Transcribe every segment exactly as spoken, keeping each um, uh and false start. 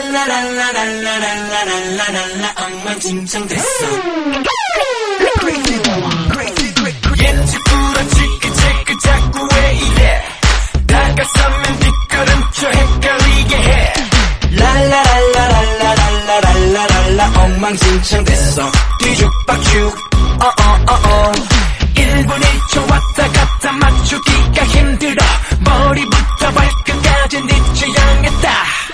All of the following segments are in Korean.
랄라랄라랄라랄라랄라랄라 엉망진창 됐어. 옌지 부러지게 제게 자꾸 왜 이래. 다가서면 뒷걸음쳐 헷갈리게 해. 랄라랄라랄라랄라랄라 엉망진창 됐어. 뒤죽박죽 어어어어 일 분 일 초 왔다 갔다 맞추기가 힘들어. 머리부터 발끝까지 네 취향했다.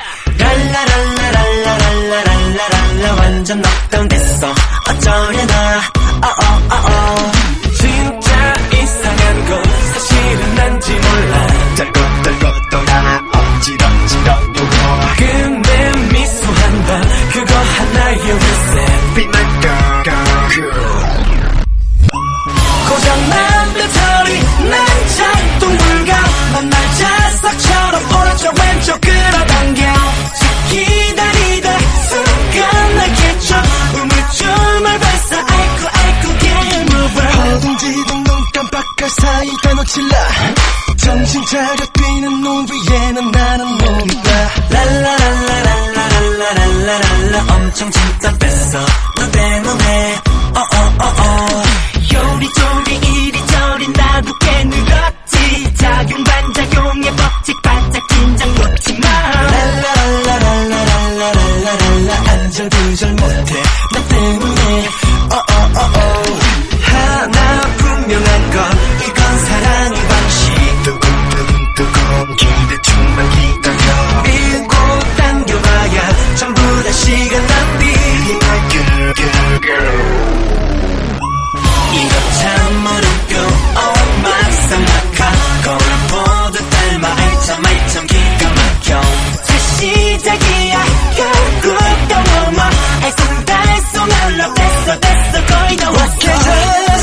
랄라랄라랄라랄라랄라 완전 넉다운 됐어. 어쩌려나 어어어어 진짜 이상한 거 사실은 난지 몰라. 짤것짤것 떠나 어지럽지럽 요거 근데 미소한다 그거 하나의 reset. Be my girl, girl, girl. 고장난 배터리 난 작동 불가. 만날 자석처럼 오른쪽 왼쪽 끌어당겨. 기다리다 순간 날 캐쳐 우물쭈물 발사 아이쿠 아이쿠 game over. 허둥지둥 눈 깜빡할 사이 다 놓칠라. 정신 차려 뛰는 눈 위에는 나는 몸이다. 랄라랄라랄라랄라랄라 엄청 진짜 뺐어 너 때문에 어어어어 요리조리 이리저리 나도 꽤 늘었지. 작용 반작용에 벅직 반짝 긴장 놓지마. 랄라랄라랄라랄라랄라 안절 두절 못해 나 때문에 어어어어 하나 분명한 건 이건 사랑의 방식. 두근두근두근 기대충만 기다려. 밀고 당겨봐야 전부 다 시간 낭비. My girl, girl, girl. 이거 참 어렵고 oh 막상 막하 거울 보듯 닮아 알참 알참 기가 막혀. 새 시작이야 결국 또 넘어 알쏭달쏭 흘러 됐어 됐어 거의 다 왔어.